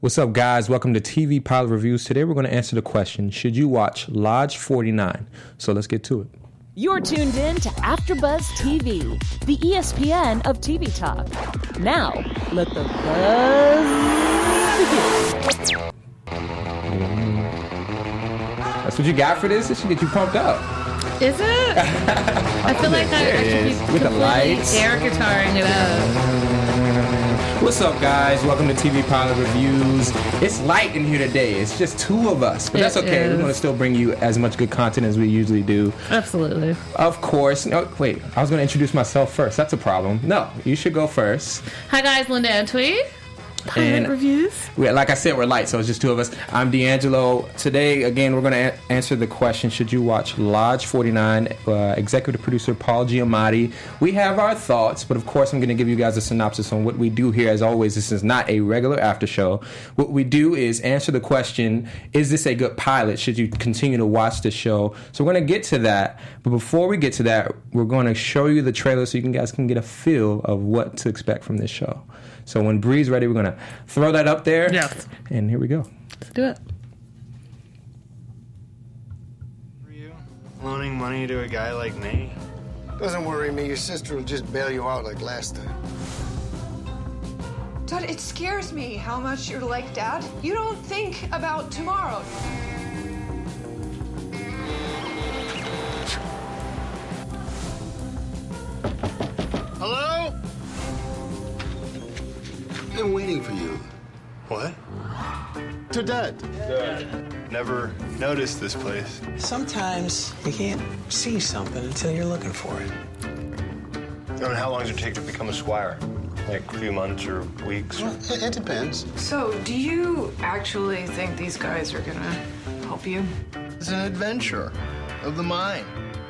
What's up, guys? Welcome to TV Pilot Reviews. Today we're going to answer the question, should you watch Lodge 49? So let's get to it. You're tuned in to AfterBuzz TV, the ESPN of TV talk. Now, let the buzz begin. That's what you got for this? This should get you pumped up. Is it? I feel like I should be with the lights, air guitaring it up. What's up, guys? Welcome to TV Pilot Reviews. It's light in here today. It's just two of us, but that's okay. We're going to still bring you as much good content as we usually do. Absolutely. Of course. No, wait, I was going to introduce myself first. That's a problem. No, you should go first. Hi, guys. Linda Antwi. Pilot Reviews. Like I said, we're light, so it's just two of us. I'm D'Angelo. Today, again, we're going to answer the question, should you watch Lodge 49? Executive producer Paul Giamatti. We have our thoughts, but of course, I'm going to give you guys a synopsis on what we do here. As always, this is not a regular after show. What we do is answer the question, is this a good pilot? Should you continue to watch the show? So we're going to get to that. But before we get to that, we're going to show you the trailer so you guys can get a feel of what to expect from this show. So when Bree's ready, we're going to throw that up there. Yes. And here we go. Let's do it. Are you loaning money to a guy like me? Doesn't worry me. Your sister will just bail you out like last time. Dad, it scares me how much you're like Dad. You don't think about tomorrow. Hello? Been waiting for you. What? To Dad. Never noticed this place. Sometimes you can't see something until you're looking for it. And how long does it take to become a squire? Like a few months or weeks? Well, it depends. So, do you actually think these guys are gonna help you? It's an adventure of the mind.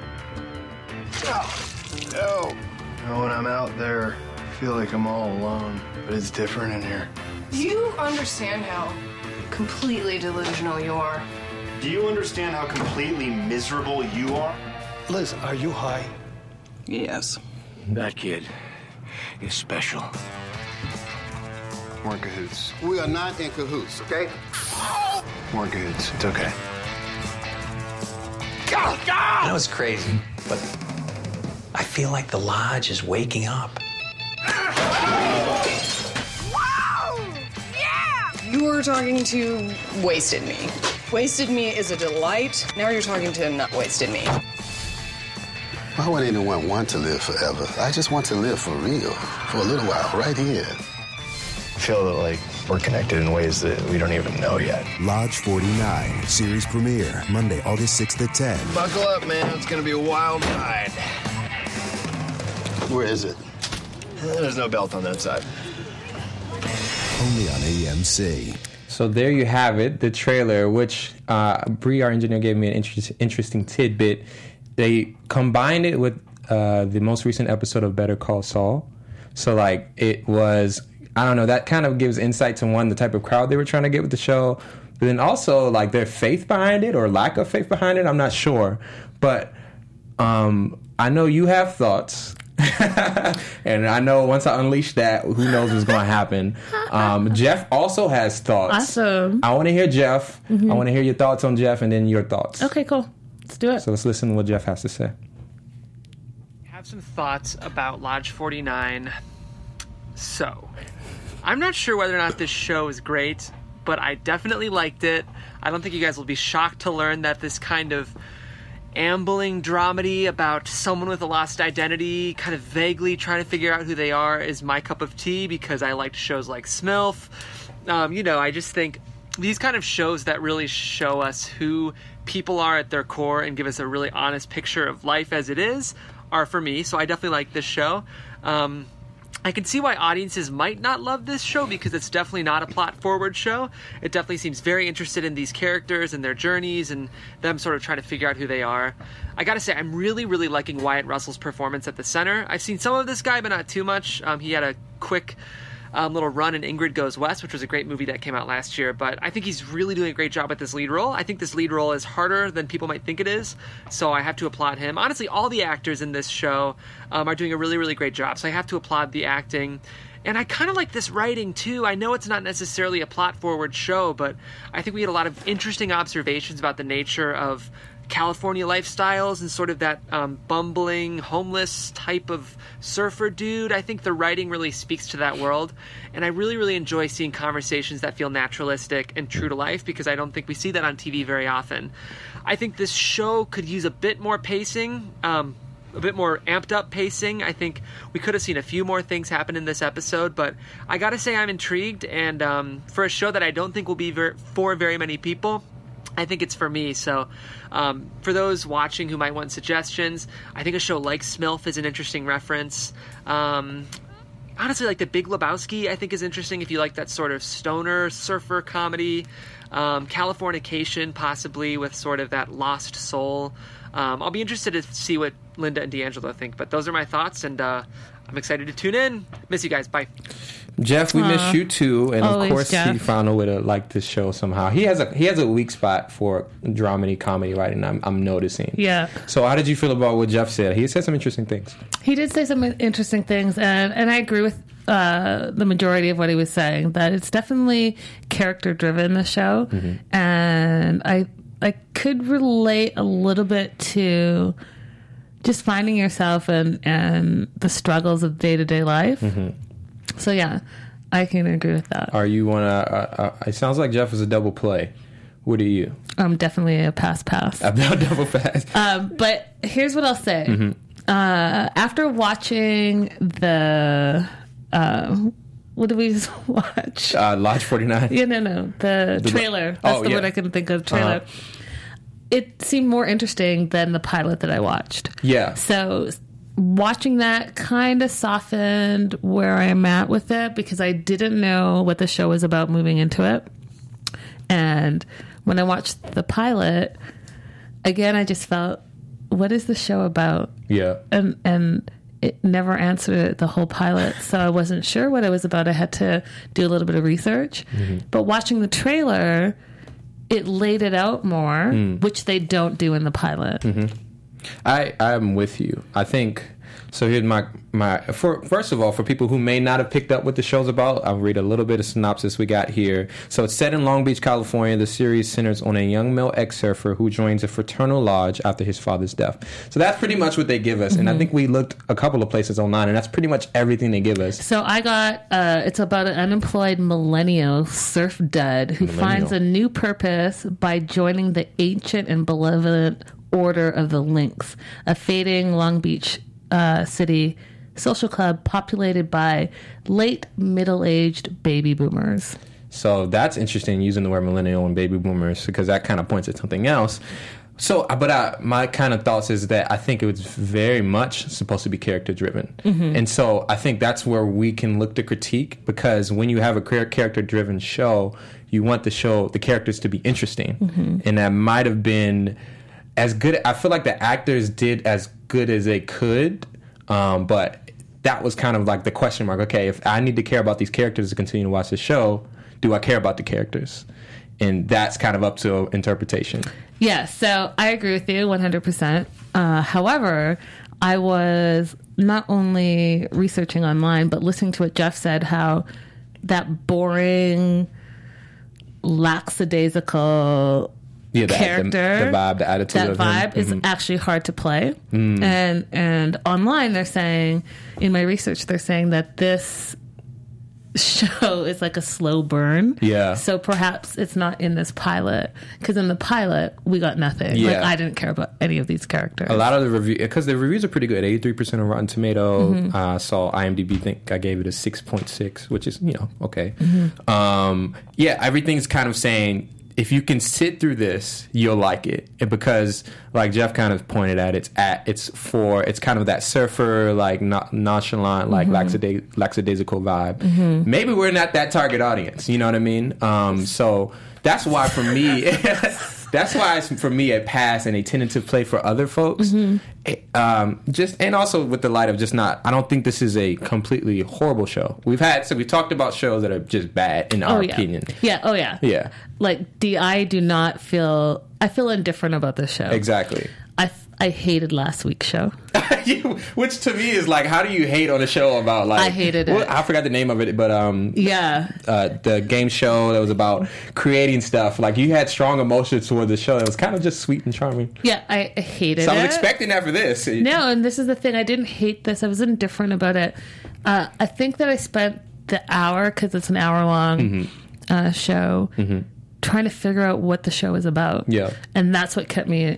No. When I'm out there, I feel like I'm all alone. But it's different in here. Do you understand how completely delusional you are? Do you understand how completely miserable you are? Liz, are you high? Yes. That kid is special. More cahoots. We are not in cahoots, okay? More cahoots. It's okay. I know it's crazy, but I feel like the Lodge is waking up. You were talking to Wasted Me. Wasted Me is a delight. Now you're talking to Not Wasted Me. Why would anyone want to live forever? I just want to live for real, for a little while, right here. I feel that, like, we're connected in ways that we don't even know yet. Lodge 49, series premiere, Monday, August 6th at 10. Buckle up, man. It's gonna be a wild ride. Where is it? There's no belt on that side. Only on AMC. So there you have it, the trailer, which Bree, our engineer, gave me an interesting tidbit. They combined it with the most recent episode of Better Call Saul. So, like, it was, I don't know, that kind of gives insight to, one, the type of crowd they were trying to get with the show, but then also, like, their faith behind it or lack of faith behind it. I'm not sure. But I know you have thoughts. And I know once I unleash that, who knows what's going to happen. Jeff also has thoughts. Awesome. I want to hear Jeff. I want to hear your thoughts on Jeff and then your thoughts. Okay, cool. Let's do it. So let's listen to what Jeff has to say. I have some thoughts about Lodge 49. So, I'm not sure whether or not this show is great, but I definitely liked it. I don't think you guys will be shocked to learn that this kind of ambling dramedy about someone with a lost identity, kind of vaguely trying to figure out who they are, is my cup of tea because I liked shows like Smilf. I just think these kind of shows that really show us who people are at their core and give us a really honest picture of life as it is are for me. So I definitely like this show. I can see why audiences might not love this show because it's definitely not a plot-forward show. It definitely seems very interested in these characters and their journeys and them sort of trying to figure out who they are. I gotta say, I'm really, really liking Wyatt Russell's performance at the center. I've seen some of this guy, but not too much. He had a quick little run in Ingrid Goes West, which was a great movie that came out last year, but I think he's really doing a great job at this lead role. I think this lead role is harder than people might think it is, so I have to applaud him. Honestly, all the actors in this show are doing a really, really great job, so I have to applaud the acting. And I kind of like this writing, too. I know it's not necessarily a plot-forward show, but I think we had a lot of interesting observations about the nature of California lifestyles and sort of that bumbling, homeless type of surfer dude. I think the writing really speaks to that world. And I really, really enjoy seeing conversations that feel naturalistic and true to life, because I don't think we see that on TV very often. I think this show could use a bit more pacing, a bit more amped up pacing. I think we could have seen a few more things happen in this episode, but I gotta say I'm intrigued, and for a show that I don't think will be for very many people, I think it's for me. So for those watching who might want suggestions, I think a show like Smilf is an interesting reference. Honestly, like The Big Lebowski, I think is interesting if you like that sort of stoner surfer comedy. Californication, possibly, with sort of that lost soul. I'll be interested to see what Linda and D'Angelo think, but those are my thoughts, and I'm excited to tune in. Miss you guys. Bye. Jeff, we miss you too, and Always, of course Jeff. he found a way to like this show somehow. He has a weak spot for dramedy comedy writing. I'm noticing. Yeah. So how did you feel about what Jeff said? He said some interesting things. He did say some interesting things, and I agree with the majority of what he was saying, that it's definitely character-driven, the show. Mm-hmm. And I could relate a little bit to just finding yourself and the struggles of day-to-day life. Mm-hmm. So, yeah, I can agree with that. Are you it sounds like Jeff is a double play. What are you? I'm definitely a pass. I'm not double pass. But here's what I'll say. Mm-hmm. After watching the... what did we just watch? Lodge 49. Yeah, no. The trailer. That's the word I couldn't think of. Trailer. It seemed more interesting than the pilot that I watched. Yeah. So watching that kind of softened where I'm at with it, because I didn't know what the show was about moving into it. And when I watched the pilot, again, I just felt, what is the show about? Yeah. And it never answered the whole pilot, so I wasn't sure what it was about. I had to do a little bit of research. Mm-hmm. But watching the trailer, it laid it out more, which they don't do in the pilot. Mm-hmm. I'm with you. I think so. Here's first of all, for people who may not have picked up what the show's about, I'll read a little bit of synopsis we got here. So it's set in Long Beach, California. The series centers on a young male ex-surfer who joins a fraternal lodge after his father's death. So that's pretty much what they give us. Mm-hmm. And I think we looked a couple of places online, and that's pretty much everything they give us. So I got, it's about an unemployed millennial surf dud who finds a new purpose by joining the ancient and benevolent Order of the Lynx, a fading Long Beach city social club populated by late middle-aged baby boomers. So that's interesting, using the word millennial and baby boomers, because that kind of points at something else. So, but my kind of thoughts is that I think it was very much supposed to be character-driven. Mm-hmm. And so I think that's where we can look to critique, because when you have a character-driven show, you want the characters to be interesting. Mm-hmm. And that might have been as good. I feel like the actors did as good as they could, but that was kind of like the question mark. Okay, if I need to care about these characters to continue to watch the show, do I care about the characters? And that's kind of up to interpretation. Yeah, so I agree with you 100%. However, I was not only researching online, but listening to what Jeff said, how that boring, lackadaisical character, the vibe, the attitude, that vibe is actually hard to play. And online, they're saying, in my research, they're saying that this show is like a slow burn. Yeah. So perhaps it's not in this pilot, because in the pilot we got nothing. Yeah. Like, I didn't care about any of these characters. A lot of the review, because the reviews are pretty good. 83% on Rotten Tomato. Mm-hmm. Saw IMDb think I gave it a 6.6, which is okay. Mm-hmm. Yeah, everything's kind of saying, if you can sit through this, you'll like it. And because, like Jeff kind of pointed out, it's kind of that surfer, like nonchalant, like lackadaisical vibe. Mm-hmm. Maybe we're not that target audience. You know what I mean? So that's why for me, it's for me a pass and a tentative play for other folks. Mm-hmm. And also with the light of just not. I don't think this is a completely horrible show. We've talked about shows that are just bad in our opinion. Yeah. Oh yeah. Yeah. Like I feel indifferent about this show. Exactly. I I hated last week's show. Which to me is like, how do you hate on a show about like... I hated it. I forgot the name of it, but the game show that was about creating stuff. Like, you had strong emotions toward the show. It was kind of just sweet and charming. Yeah, I hated it. So I was expecting that for this. No, and this is the thing. I didn't hate this. I was indifferent about it. I think that I spent the hour, because it's an hour-long show, trying to figure out what the show is about. Yeah. And that's what kept me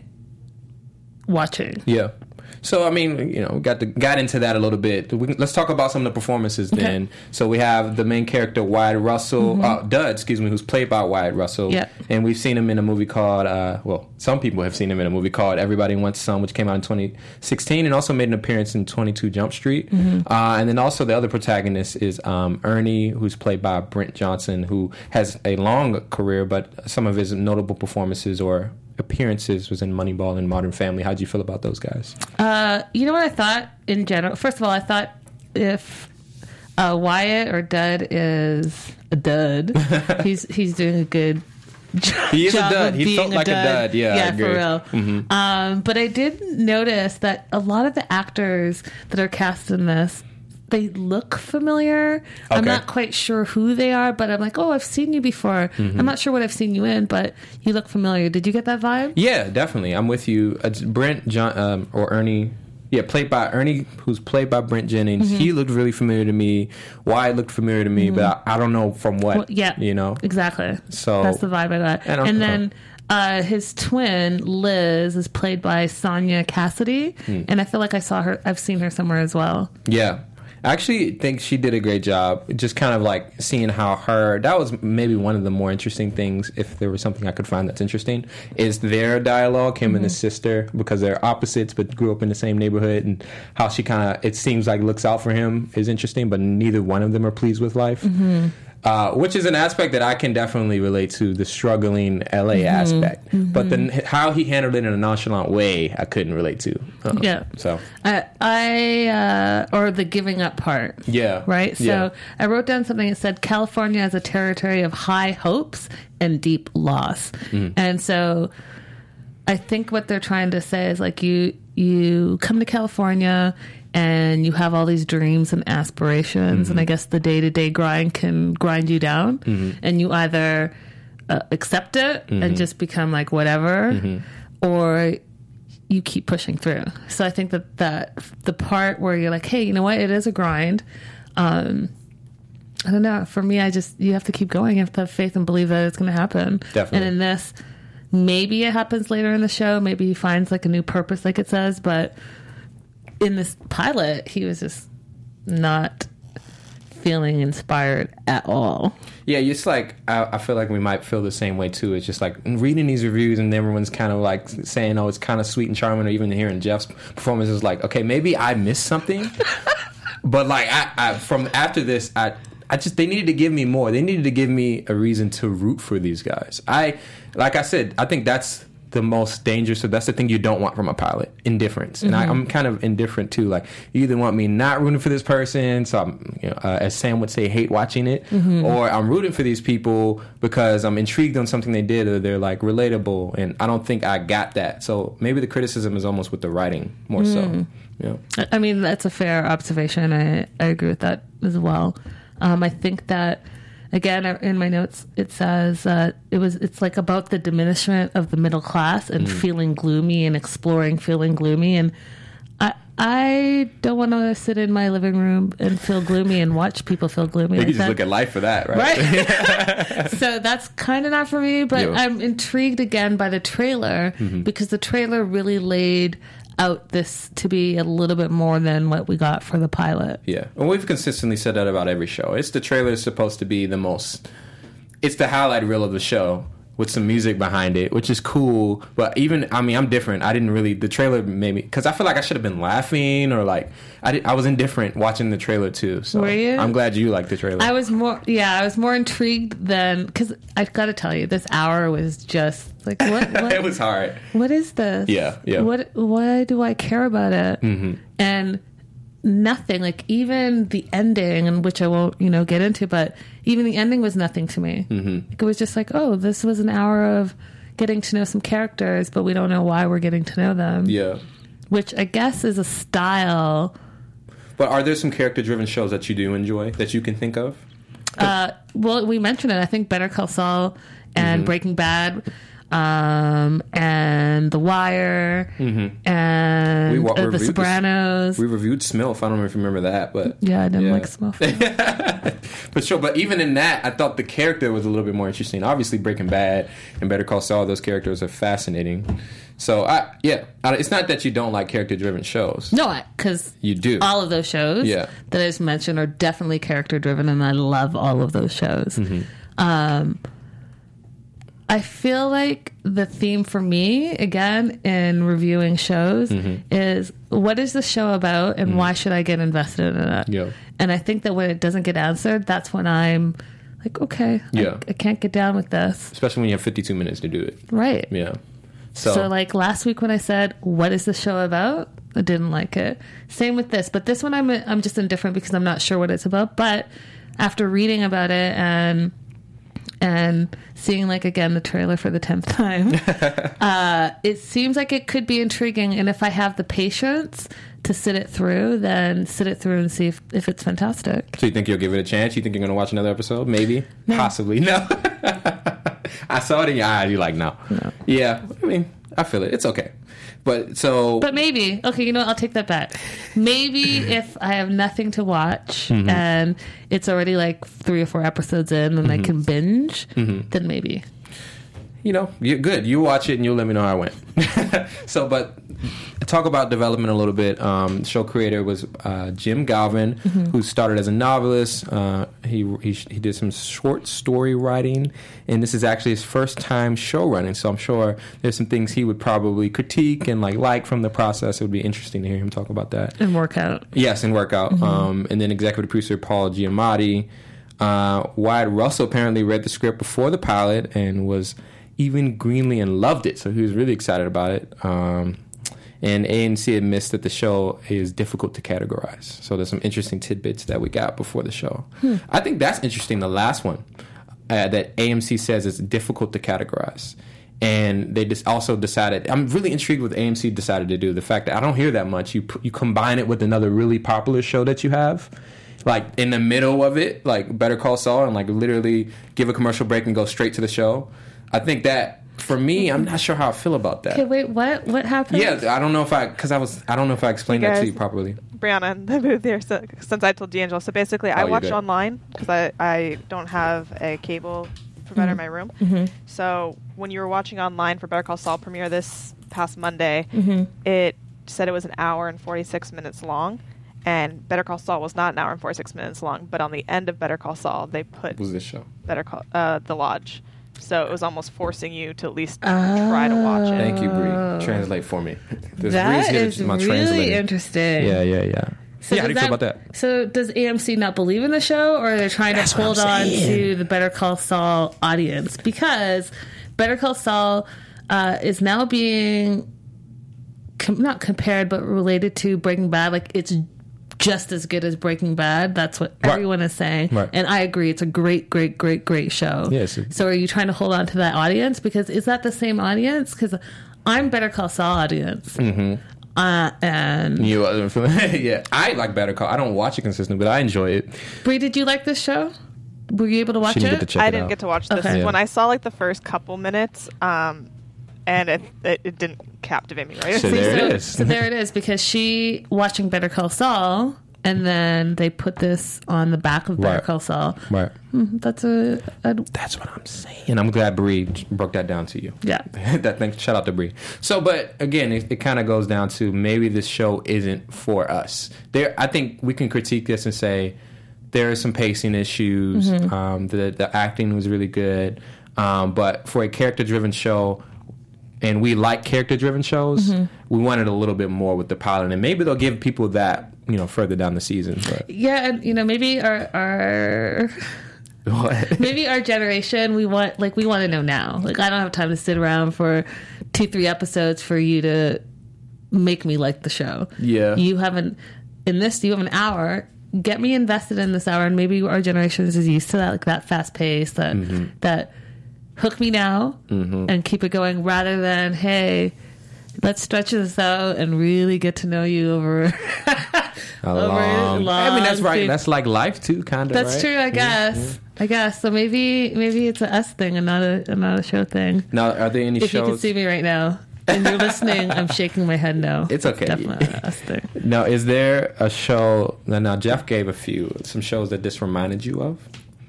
watching. Yeah. So, I mean, you know, got into that a little bit. Let's talk about some of the performances then. So we have the main character, Wyatt Russell, Dud, who's played by Wyatt Russell. Yeah. And we've seen him in a movie called, some people have seen him in a movie called Everybody Wants Some, which came out in 2016, and also made an appearance in 22 Jump Street. And then also the other protagonist is Ernie, who's played by Brent Johnson, who has a long career, but some of his notable performances or appearances was in Moneyball and Modern Family. How'd you feel about those guys? You know what I thought in general? First of all, I thought if Wyatt or Dud is a dud, he's doing a good job. He is a dud. He felt like a dud. Yeah, for real. But I did notice that a lot of the actors that are cast in this, they look familiar. Okay. I'm not quite sure who they are, but I'm like, oh, I've seen you before. I'm not sure what I've seen you in, but you look familiar. Did you get that vibe? Yeah, definitely. I'm with you. It's Brent or Ernie. Yeah, played by Ernie, who's played by Brent Jennings. He looked really familiar to me. Wyatt looked familiar to me, but I don't know from what. Well, yeah, you know, exactly. So that's the vibe I got. And then his twin Liz is played by Sonia Cassidy, and I feel like I've seen her somewhere as well. Yeah. I actually think she did a great job. Just kind of like seeing how that was maybe one of the more interesting things, if there was something I could find that's interesting, is their dialogue, him and his sister, because they're opposites but grew up in the same neighborhood, and how she kind of, it seems like, looks out for him is interesting, but neither one of them are pleased with life. Which is an aspect that I can definitely relate to, the struggling LA aspect. But how he handled it in a nonchalant way, I couldn't relate to. So or the giving up part. Yeah. Right? So I wrote down something that said California is a territory of high hopes and deep loss. And so I think what they're trying to say is like you come to California and you have all these dreams and aspirations, and I guess the day-to-day grind can grind you down, and you either accept it and just become like whatever, or you keep pushing through. So I think that the part where you're like, hey, you know what, it is a grind. I don't know. For me, you have to keep going. You have to have faith and believe that it's going to happen. Definitely. And in this, maybe it happens later in the show. Maybe he finds like a new purpose, like it says, but in this pilot, he was just not feeling inspired at all. Yeah, it's like, I feel like we might feel the same way too. It's just like reading these reviews and everyone's kind of like saying, oh, it's kind of sweet and charming, or even hearing Jeff's performance is like, okay, maybe I missed something. But like, I from after this, they needed to give me more. They needed to give me a reason to root for these guys. Like I said, I think that's the most dangerous. So that's the thing you don't want from a pilot: indifference. And I'm kind of indifferent too. Like, you either want me not rooting for this person, so I'm, as Sam would say, hate watching it, or I'm rooting for these people because I'm intrigued on something they did, or they're like relatable. And I don't think I got that. So maybe the criticism is almost with the writing more so. Yeah. I mean, that's a fair observation. I agree with that as well. I think that, again, in my notes, it says it's like about the diminishment of the middle class and feeling gloomy and exploring feeling gloomy. And I don't want to sit in my living room and feel gloomy and watch people feel gloomy. You just look at life for that, right? So that's kind of not for me, but I'm intrigued again by the trailer because the trailer really laid out this to be a little bit more than what we got for the pilot. Yeah. And we've consistently said that about every show. The trailer is supposed to be it's the highlight reel of the show with some music behind it, which is cool. But I'm different. The trailer made me, because I feel like I should have been laughing, or like, I was indifferent watching the trailer too. So were you? I'm glad you liked the trailer. I was more intrigued than, because I've got to tell you, this hour was just like, what? It was hard. What is this? Yeah. Why do I care about it? And nothing, like even the ending, in which I won't, get into, but even the ending was nothing to me. It was just like, oh, this was an hour of getting to know some characters, but we don't know why we're getting to know them. Yeah. which I guess is a style. But are there some character-driven shows that you do enjoy that you can think of? Well, we mentioned it. I think Better Call Saul and Breaking Bad, and The Wire, and The Sopranos. We reviewed Smilf. I don't know if you remember that, but yeah, I didn't like Smilf. But sure. But even in that, I thought the character was a little bit more interesting. Obviously, Breaking Bad and Better Call Saul, those characters are fascinating. So it's not that you don't like character-driven shows. No, because you do. All of those shows that I just mentioned are definitely character-driven, and I love all of those shows. I feel like the theme for me, again, in reviewing shows is what is the show about and why should I get invested in it? Yeah. And I think that when it doesn't get answered, that's when I'm like, okay, I can't get down with this. Especially when you have 52 minutes to do it. Right. Yeah. So like last week when I said, what is the show about? I didn't like it. Same with this. But this one I'm just indifferent because I'm not sure what it's about. But after reading about it and seeing, like, again, the trailer for the 10th time, it seems like it could be intriguing. And if I have the patience to sit it through, then sit it through and see if it's fantastic. So you think you'll give it a chance? You think you're going to watch another episode? Maybe? No. Possibly. No. I saw it in your eyes. You're like, no. Yeah. I mean, I feel it. It's okay. But maybe. Okay, you know what? I'll take that back. Maybe if I have nothing to watch and it's already like 3 or 4 episodes in and I can binge, then maybe. You know, you're good. You watch it and you'll let me know how it went. But talk about development a little bit. Show creator was Jim Galvin, who started as a novelist. He did some short story writing, and this is actually his first time show running. So I'm sure there's some things he would probably critique and like from the process. It would be interesting to hear him talk about that. And work out. Yes, and work out. And then executive producer Paul Giamatti. Wyatt Russell apparently read the script before the pilot and was even greenly and loved it, so he was really excited about it. And AMC admits that the show is difficult to categorize. So there's some interesting tidbits that we got before the show. I think that's interesting, the last one, that AMC says it's difficult to categorize. And they just also decided, I'm really intrigued with what AMC decided to do. The fact that I don't hear that much. You combine it with another really popular show that you have, like in the middle of it, like Better Call Saul, and like literally give a commercial break and go straight to the show. I think that, for me, I'm not sure how I feel about that. Okay, wait, what? What happened? Yeah, I don't know if I explained that to you properly. Brianna in the booth here, since I told D'Angelo. So basically, I watch online because I don't have a cable provider in my room. So when you were watching online for Better Call Saul premiere this past Monday, it said it was an hour and 46 minutes long. And Better Call Saul was not an hour and 46 minutes long. But on the end of Better Call Saul, they put... What was this show? Better Call... The Lodge. So it was almost forcing you to at least try to watch it. Thank you, Bree. Translate for me. That is really interesting. Yeah. So how do you feel about that? So does AMC not believe in the show, or are they trying to hold on to the Better Call Saul audience? Because Better Call Saul is now being not compared, but related to Breaking Bad. Like, it's just as good as Breaking Bad. That's what everyone is saying. Right. And I agree. It's a great, great, great, great show. Yes. So are you trying to hold on to that audience? Because is that the same audience? Because I'm Better Call Saul audience. And you, yeah, I like Better Call. I don't watch it consistently, but I enjoy it. Bree, did you like this show? Were you able to watch it? I didn't get to watch this. When I saw like the first couple minutes, and it didn't captivate me, right? So there it is. So there it is, because she watching Better Call Saul, and then they put this on the back of Better Call Saul. Right. That's what I'm saying. And I'm glad Bree broke that down to you. Yeah. Shout out to Bree. So, but again, it kind of goes down to maybe this show isn't for us. I think we can critique this and say there are some pacing issues. The acting was really good. But for a character-driven show, and we like character-driven shows, we wanted a little bit more with the pilot, and maybe they'll give people that, further down the season. But. Yeah, and maybe our maybe our generation, we want to know now. Like, I don't have time to sit around for 2-3 episodes for you to make me like the show. Yeah, you have an hour. Get me invested in this hour, and maybe our generation is used to that, like that fast pace, that hook me now and keep it going, rather than, hey, Let's stretch this out and really get to know you over long. I mean, that's right. That's like life too, kind of. That's right? true, I guess. Yeah. I guess. So maybe it's a us thing and not a show thing. Now, are there any if shows? You can see me right now and you're listening, I'm shaking my head no. It's okay. It's definitely an us thing. Now, is there a show? Now, Jeff gave some shows that this reminded you of.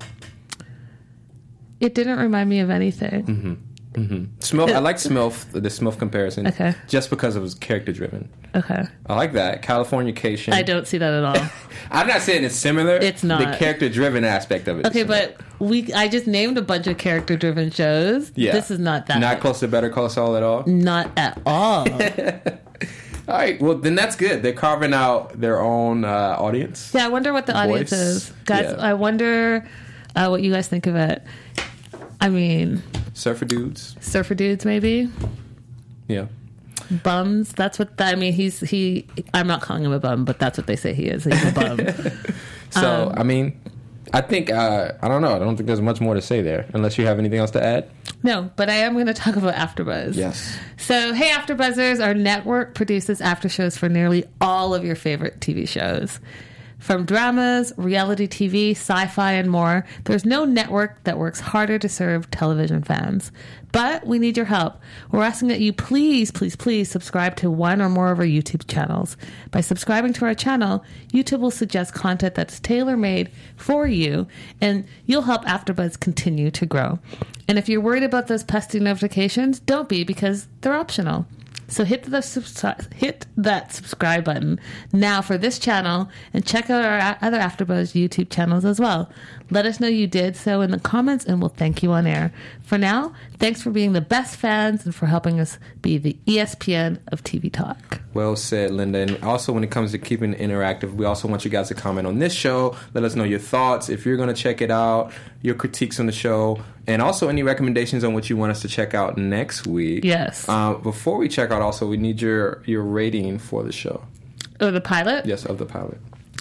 It didn't remind me of anything. Mm-hmm. I like Smilf, the Smilf comparison. Okay. Just because it was character driven. Okay. I like that. Californication. I don't see that at all. I'm not saying it's similar. It's not. The character driven aspect of it. Okay, but I just named a bunch of character driven shows. Yeah. This is not that. Not close to Better Call Saul at all? Not at all. All right, well, then that's good. They're carving out their own audience. Yeah, I wonder what the audience is. Guys, yeah. I wonder what you guys think of it. I mean... Surfer dudes, maybe. Yeah. Bums. That's what I mean. He. I'm not calling him a bum, but that's what they say he is. He's a bum. So I mean, I think I don't know. I don't think there's much more to say there, unless you have anything else to add. No, but I am going to talk about AfterBuzz. Yes. So, hey, AfterBuzzers, our network produces after shows for nearly all of your favorite TV shows. From dramas, reality TV, sci-fi, and more, there's no network that works harder to serve television fans. But we need your help. We're asking that you please subscribe to one or more of our YouTube channels. By subscribing to our channel, YouTube will suggest content that's tailor-made for you, and you'll help AfterBuzz continue to grow. And if you're worried about those pesky notifications, don't be, because they're optional. So hit that subscribe button now for this channel and check out our other AfterBuzz YouTube channels as well. Let us know you did so in the comments and we'll thank you on air. For now, thanks for being the best fans and for helping us be the ESPN of TV talk. Well said, Linda. And also when it comes to keeping it interactive, we also want you guys to comment on this show. Let us know your thoughts, if you're going to check it out, your critiques on the show, and also any recommendations on what you want us to check out next week. Yes. Before we check out, also, we need your rating for the show. Oh, the pilot? Yes, of the pilot.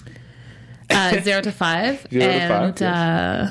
0 to 5. 0 to 5, yes.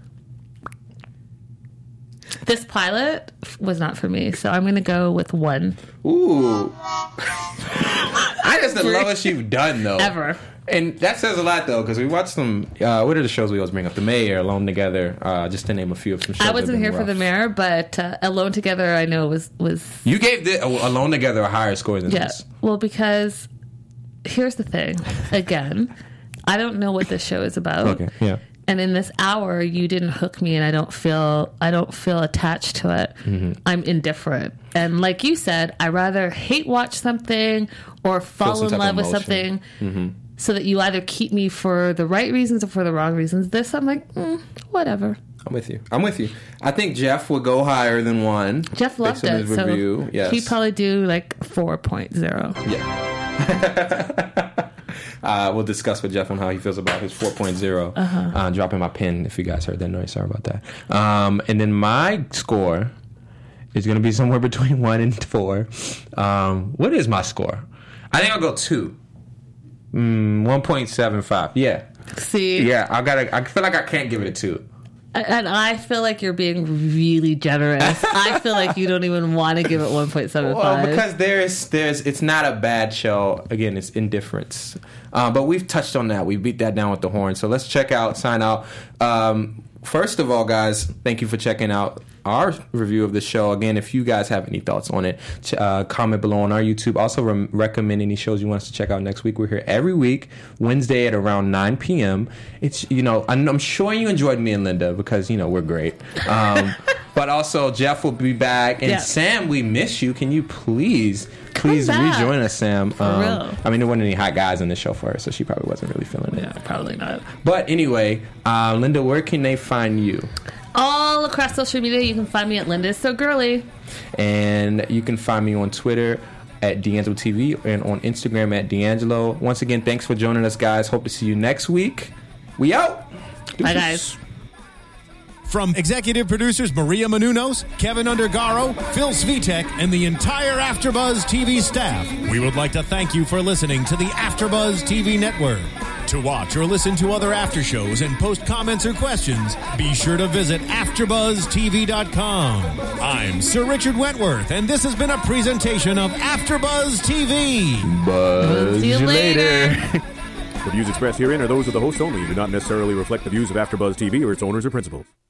This pilot was not for me, so I'm going to go with 1. Ooh. That's the lowest you've done, though. Ever. And that says a lot, though, because we watched some... what are the shows we always bring up? The Mayor, Alone Together, just to name a few of some shows. I wasn't here for The Mayor, but Alone Together, I know, was... You gave Alone Together a higher score than this. Well, because here's the thing. Again, I don't know what this show is about. Okay, yeah. And in this hour, you didn't hook me, and I don't feel attached to it. Mm-hmm. I'm indifferent. And like you said, I rather hate watch something or fall in love with something... Mm-hmm. So that you either keep me for the right reasons or for the wrong reasons. This, I'm like, whatever. I'm with you. I think Jeff would go higher than 1. Jeff loved it. So yes. He'd probably do like 4.0. Yeah. We'll discuss with Jeff on how he feels about his 4.0. Dropping my pen if you guys heard that noise. Sorry about that. And then my score is going to be somewhere between 1 and 4. What is my score? I think I'll go 2. 1.75. Yeah. See? Yeah, I feel like I can't give it a 2. And I feel like you're being really generous. I feel like you don't even want to give it 1.75. Well, because it's not a bad show. Again, it's indifference. But we've touched on that. We beat that down with the horn. So let's sign out. First of all, guys, thank you for checking out our review of the show. Again, if you guys have any thoughts on it, comment below on our YouTube. Also, recommend any shows you want us to check out next week. We're here every week, Wednesday at around 9 p.m. It's, I'm sure you enjoyed me and Linda because, we're great. But also, Jeff will be back. And Sam, we miss you. Can you please rejoin us, Sam? For real. I mean, there weren't any hot guys on the show for her, so she probably wasn't really feeling it. Yeah, probably not. But anyway, Linda, where can they find you? All across social media, you can find me at Linda So Girly. And you can find me on Twitter at D'Angelo TV and on Instagram at D'Angelo. Once again, thanks for joining us, guys. Hope to see you next week. We out. Bye, guys. From executive producers Maria Menounos, Kevin Undergaro, Phil Svitek, and the entire AfterBuzz TV staff, we would like to thank you for listening to the AfterBuzz TV Network. To watch or listen to other after shows and post comments or questions, be sure to visit AfterBuzzTV.com. I'm Sir Richard Wentworth, and this has been a presentation of AfterBuzz TV. Buzz See you later. The views expressed herein are those of the host only and do not necessarily reflect the views of AfterBuzz TV or its owners or principals.